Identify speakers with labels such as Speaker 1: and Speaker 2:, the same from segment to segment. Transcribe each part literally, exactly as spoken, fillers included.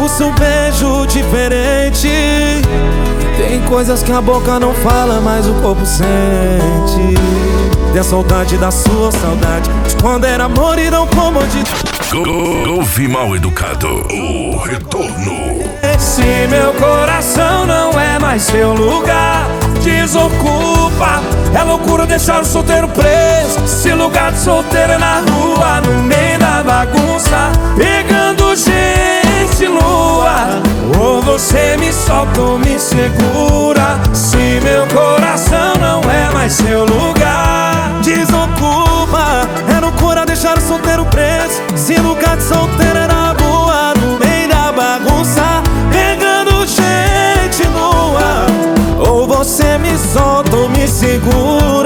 Speaker 1: o seu beijo diferente. Tem coisas que a boca não fala, mas o corpo sente. Tem saudade da sua saudade, de quando era amor e não comodidade.
Speaker 2: Ouvi Mal Educado, o retorno.
Speaker 3: Se meu coração não é mais seu lugar, desocupa. É loucura deixar o solteiro preso. Se lugar de solteiro é na rua, no meio da bagunça, pegando gente lua. Ou você me solta ou me segura. Se meu coração não é mais seu lugar,
Speaker 1: desocupa. É loucura deixar o solteiro preso. Se lugar de solteiro é na rua, no meio da bagunça, pegando gente nua. Ou você me solta ou me segura.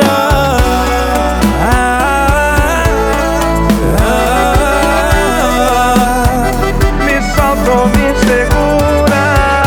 Speaker 3: ah, ah, Me solta ou me segura.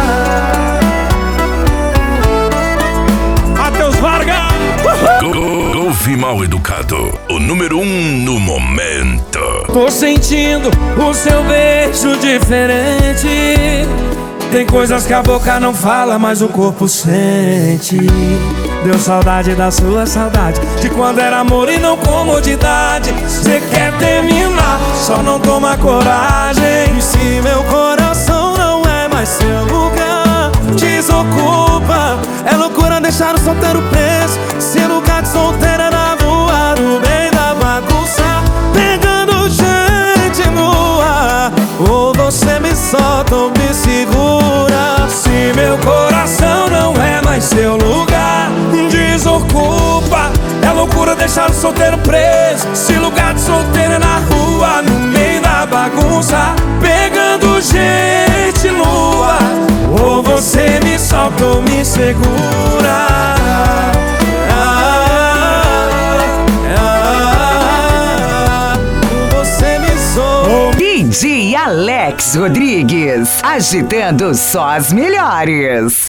Speaker 3: Matheus Vargas.
Speaker 2: Ouvi Mal Educado, o número um no momento.
Speaker 3: Tô sentindo o seu beijo diferente. Tem coisas que a boca não fala, mas o corpo sente. Deu saudade da sua saudade, de quando era amor e não comodidade. Cê quer terminar, só não toma coragem.
Speaker 1: E se meu coração não é mais seu lugar, desocupa. É loucura deixar o solteiro preso. Se lugar de solteiro é na rua, no meio da bagunça, pegando gente nua. Ou você me solta ou me segura.
Speaker 3: Se meu coração não é mais seu lugar, desocupa. É loucura deixar o solteiro preso. Se lugar de solteiro é na rua, no meio da bagunça, pegando gente lua. Ou você me solta ou me segura.
Speaker 4: D J Alex Rodrigues, agitando só as melhores.